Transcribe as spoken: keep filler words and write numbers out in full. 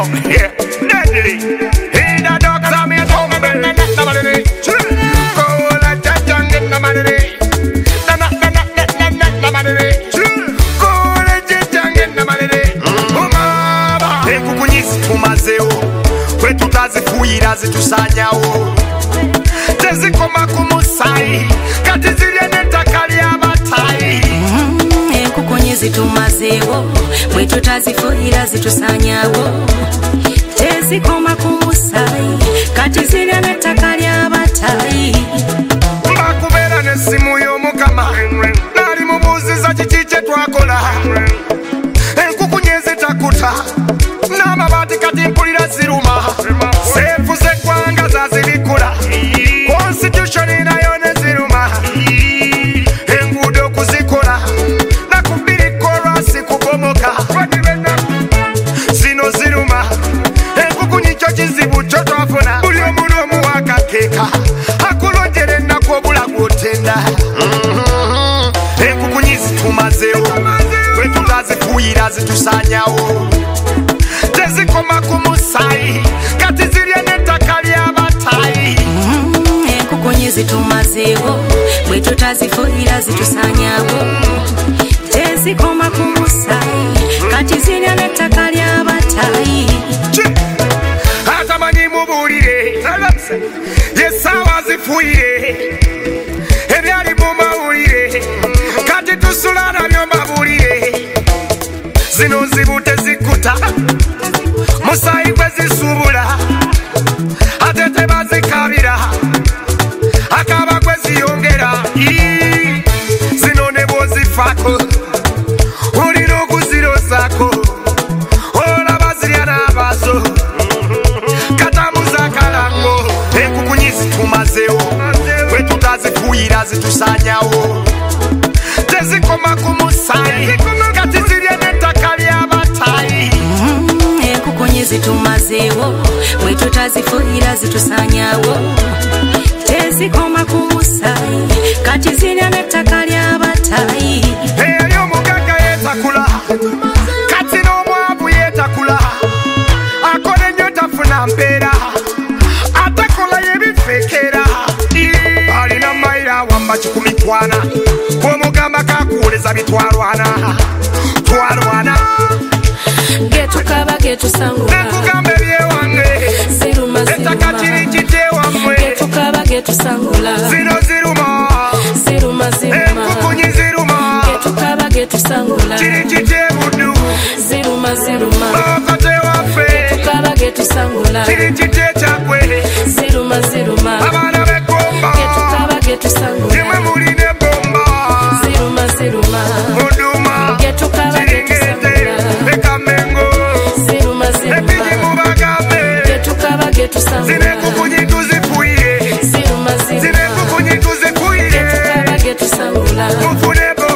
know. Yeah, deadly. In the dogs are me tumble. Nobody. Go like that young in the money. Na na na na na na na money. Go like that young in the money. Umaba. Ekukunyisi tumazeo. Kwetu tazifuyira zitusanyawo. Tezikoma kumusai. Kati zilye netakali abatai. Ekukunyisi tumazeo. Kwetu tazifuyira zitusanyawo. Tezikoma kumusai. Kati zilye netakali abatai. Mbakubera nesimu y'omukama. Nali mubuuziza kiki kye twakola. Enkukunyezi takuta. N'amabaati kati mpulira ziruma. Seefu z'eggwanga zazibikula. Constitution nayo ne ziruma. Enguudo kuzikola. Nakubiri korasi kugomoka. Zino ziruma. Enkukunyi kyo kizibu kyo twafuna. Buli omuntu omuwakakeeka. Akulonjera ennaku obulago otenda. Enkukunyi zitumazeewo. Bwe tutazifuyira zitusaanyawo. Tezikoma ku musaayi. Kati zirya n'ettaka ly'abatayi. Enkukunyi zitumazeewo. Bwe tutazifuyira zitusaanyawo. Tezikoma ku musaayi. Kati zirya n'ettaka ly'abatayi. Atamanyi mubuulire. Yesaawa zifuyire. Ebyali mu mawulire. Kati tusula nabyo mbabuulire. Zino nzibu tezikuta. Musaayi gwe zisuubula. Ate tebazikabira. Akaba gwe ziyongera. Zino ne bw'ozifaako. Olina okuzirozaako. Olaba zirya n'abaazo. Katamuza kalango. Enkukunyi zitumazeewo. Bwe tutazifuyira zitusaanyawo. Tezikoma ku musaayi. Kati zirya n'ettaka ly'abatayi. Enkukunyi zitumazeewo. Bwe tutazifuyira zitusaanyawo. Tezikoma ku musaayi. Kati zirya n'ettaka ly'abatayi. Eyali omugagga yeetakula. Kati n'omwavu yeetakula. Akola ennyo tafuna mpeera. Atakola yebifeekera. Alina mayiro awamba kikumi kwana. Bw'omugamba kakuwoleza bitwalwana. Twalwana. Getukaba getusangula. Nekugamba ebyewange. Ziruma ziruma. Ettaka kiri kityewammwe. Getukaba getusangula. Zino ziruma. Ziruma ziruma. Enkukunyi ziruma. Getukaba getusangula. Kiri kityebuddu. Ziruma ziruma. Bakate waffe. Getukaba getusangula. Kiri kityekyagwe. Ziruma ziruma. Abaana b'eggomba. Getukaba getusangula. Yemwe mulina ebbomba. Ziruma ziruma. Muduma. Getukaba getusangula. Ekamengo. Ziruma ziruma. Epinyi mubagambe. Getukaba getusangula. Zino enkukunyi tuzifuyire. Ziruma ziruma. Zino enkukunyi tuzifuyire. Getukaba getusangula. Mufune bo.